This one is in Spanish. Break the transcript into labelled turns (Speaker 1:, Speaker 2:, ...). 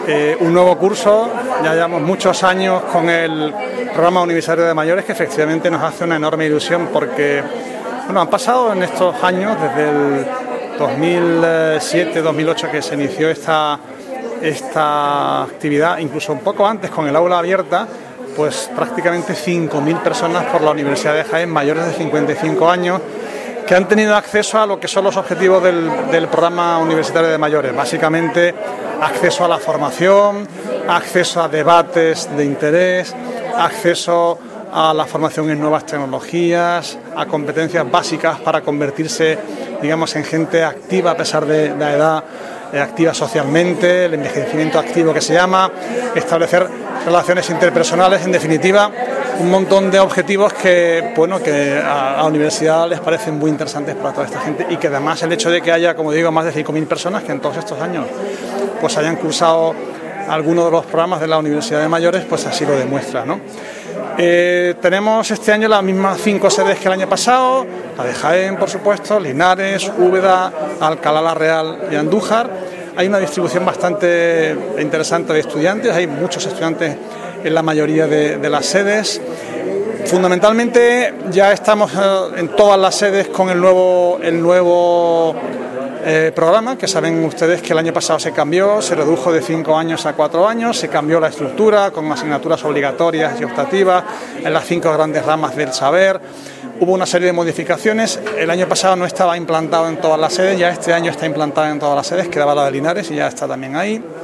Speaker 1: un nuevo curso. Ya llevamos muchos años con el programa universitario de mayores, que efectivamente nos hace una enorme ilusión porque han pasado en estos años, desde el 2007-2008 que se inició esta actividad, incluso un poco antes con el aula abierta, pues prácticamente 5.000 personas por la Universidad de Jaén, mayores de 55 años, que han tenido acceso a lo que son los objetivos del programa universitario de mayores. Básicamente, acceso a la formación, acceso a debates de interés, acceso a la formación en nuevas tecnologías, a competencias básicas para convertirse, digamos, en gente activa a pesar de la edad, activa socialmente, el envejecimiento activo que se llama, establecer relaciones interpersonales, en definitiva, un montón de objetivos que a la universidad les parecen muy interesantes para toda esta gente, y que además el hecho de que haya, como digo, más de 5.000 personas que en todos estos años pues hayan cursado algunos de los programas de la Universidad de Mayores, pues así lo demuestra, ¿no? Tenemos este año las mismas 5 sedes que el año pasado, la de Jaén, por supuesto, Linares, Úbeda, Alcalá la Real y Andújar. Hay una distribución bastante interesante de estudiantes, hay muchos estudiantes en la mayoría de las sedes. Fundamentalmente ya estamos en todas las sedes con el nuevo programa, que saben ustedes que el año pasado se cambió, se redujo de 5 años a 4 años, se cambió la estructura con asignaturas obligatorias y optativas en las 5 grandes ramas del saber. Hubo una serie de modificaciones. El año pasado no estaba implantado en todas las sedes, ya este año está implantado en todas las sedes, quedaba la de Linares y ya está también ahí.